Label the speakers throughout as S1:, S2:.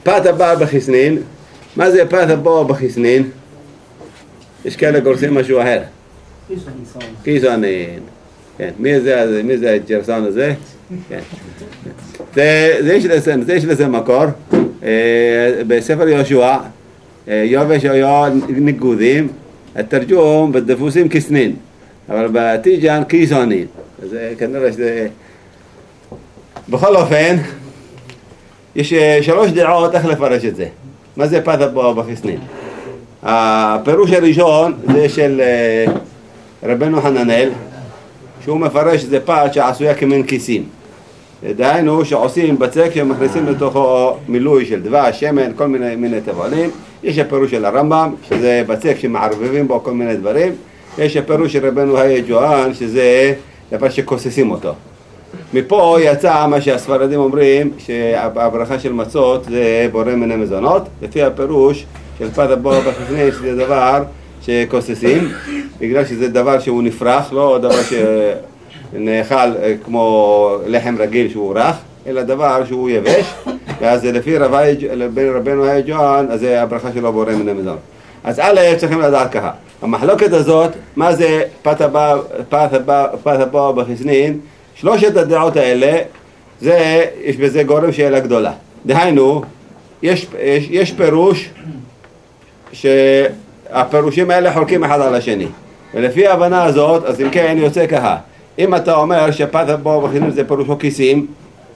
S1: פת הבא בחיסנין, מה זה פת הבא בחיסנין? יש כאלה גורסים משהו אחר. קיסונין. כן, מי זה הג'רסון הזה? כן. יש לזה מקור. בספר יהושע, יובש היה ניגודים, התרגום בדפוסים כסנין, אבל בתיג'אן קיסונין. אז כנראה שזה... בכל אופן, יש 3 דעות איך לפרש את זה. מה זה פת הבא בחיסנין? הפירוש הראשון זה של רבנו חננאל, שהוא מפרש שזה פת שעשויה כמין כיסים. דהיינו שעושים בצק שמכניסים לתוכו מילוי של דבש, שמן, כל מיני תבלים. יש הפירוש של הרמב"ם, שזה בצק שמערבבים בו כל מיני דברים. יש הפירוש של רבנו היה ג'ואן, שזה דבר שכוססים אותו. מפה יצא מה שהספרדים אומרים, שהברכה של מצות זה בורא מיני מזונות, לפי הפירוש של פת הבא בחיסנין, שזה דבר שכוססים, בגלל שזה דבר שהוא נפרח, לא דבר שנאכל כמו לחם רגיל שהוא רך, אלא דבר שהוא יבש, ואז לפי רבנו היה ג'ואן, אז הברכה שלו בורא מיני מזונות. אז א' צריכים לדעת ככה, המחלוקת הזאת, מה זה פת הבא בחיסנין, 3 הדעות האלה, יש בזה גורם שאלה גדולה. דהיינו, יש פירוש שהפירושים האלה חולקים אחד על השני. ולפי ההבנה הזאת, אז אם כן יוצא ככה, אם אתה אומר שפת הבא בחיסנין זה פירושו כיסים,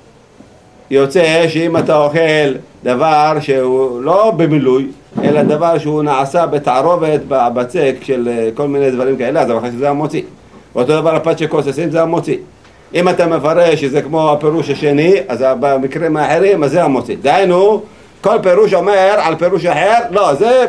S1: יוצא שאם אתה אוכל דבר שהוא לא במילוי, אלא דבר שהוא נעשה בתערובת בצק של כל מיני דברים כאלה, אז הברכה שזה המוציא. ואותו דבר הפת שכוססים זה המוציא. אם אתה מפרש שזה כמו הפירוש השני, אז במקרים האחרים, אז זה המוציא. דהיינו, כל פירוש אומר על פירוש אחר, לא, זה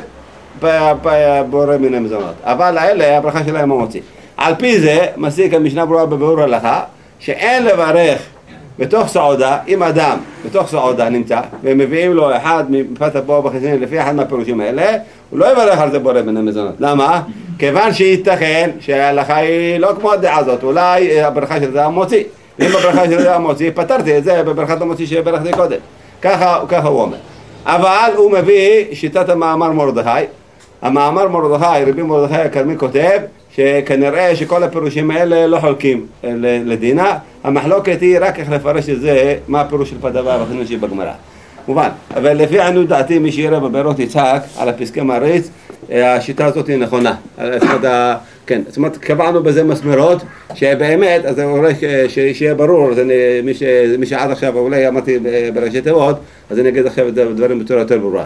S1: בורא מיני מזונות. אבל האלה, הברכה שלהם המוציא. על פי זה, מסיק המשנה ברורה בביאור הלכה, שאין לברך בתוך סעודה, אם אדם בתוך סעודה נמצא, ומביאים לו אחד מפת הבא בחיסנין לפי אחד מהפירושים האלה, הוא לא יברך על זה בורא מיני מזונות. למה? כיוון שייתכן שההלכה היא לא כמו הדעה הזאת, אולי הברכה של זה המוציא. אם הברכה של זה המוציא, פתרתי את זה בברכת המוציא שברכתי קודם. ככה הוא אומר. אבל הוא מביא שיטת המאמר מרדכי. המאמר מרדכי, רבי מרדכי הכרמי כותב, שכנראה שכל הפירושים האלה לא חולקים לדינה. המחלוקת היא רק איך לפרש את זה, מה הפירוש של פת הבא בחיסנין שבגמרא. מובן, אבל לפי עניות דעתי, מי שיראה בבארות יצחק על הפסקי מריץ, השיטה הזאת היא נכונה. כן, זאת אומרת, קבענו בזה מסמרות, שבאמת, אז אולי שיהיה ברור, מי שעד עכשיו אולי אמרתי בראשי תיבות, אז אני אגיד עכשיו דברים בצורה יותר ברורה.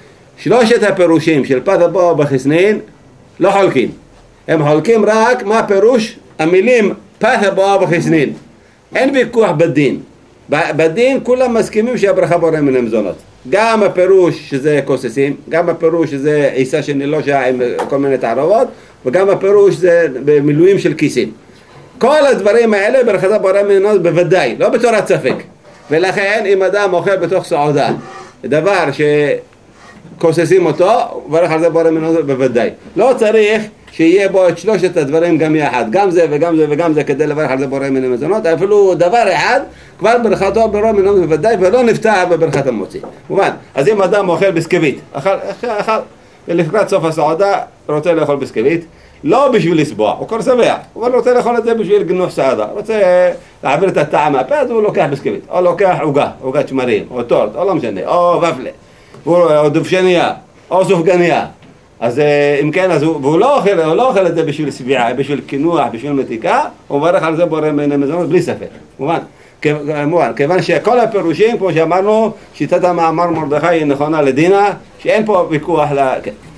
S1: 3 הפירושים של פת הבא בחיסנין לא חולקים. הם חולקים רק מה פירוש המילים פת הבא בחיסנין. אין ויכוח בדין. בדין כולם מסכימים שהברכה בורא מיני מזונות. גם הפירוש שזה כוססים, גם הפירוש שזה עיסה שנילושה עם כל מיני תערובות, וגם הפירוש זה במילואים של כיסים. כל הדברים האלה ברכתה בורא מיני מזונות בוודאי, לא בתורת ספק. ולכן אם אדם אוכל בתוך סעודה, דבר שכוססים אותו, ברך על זה בורא מיני מזונות בוודאי. לא צריך שיהיה בו את 3 הדברים גם יחד, גם זה וגם זה וגם זה, כדי לברך על זה בורא מיני מזונות, אפילו דבר אחד, כבר ברכתו בורא מיני מזונות בוודאי, ולא נפתח בברכת המוציא. מובן, אז אם אדם אוכל בסקווית, אכל, ולקראת סוף הסעודה, רוצה לאכול בסקווית, לא בשביל לסבוע, הוא כבר שבע, אבל רוצה לאכול את זה בשביל גנוח סעדה, רוצה להעביר את הטעם מהפה, אז הוא לוקח בסקווית, או לוקח עוגת שמרים, או טורט, או לא משנה, או ופלה, או דובשניה, או סופגניה. אז אם כן, והוא לא אוכל את זה בשביל סביעה, בשביל קינוח, בשביל מתיקה, הוא מברך על זה בורא מיני מזונות בלי ספק. מובן, כיוון שכל הפירושים, כמו שאמרנו, שיטת המאמר מרדכי היא נכונה לדינה, שאין פה ויכוח כן.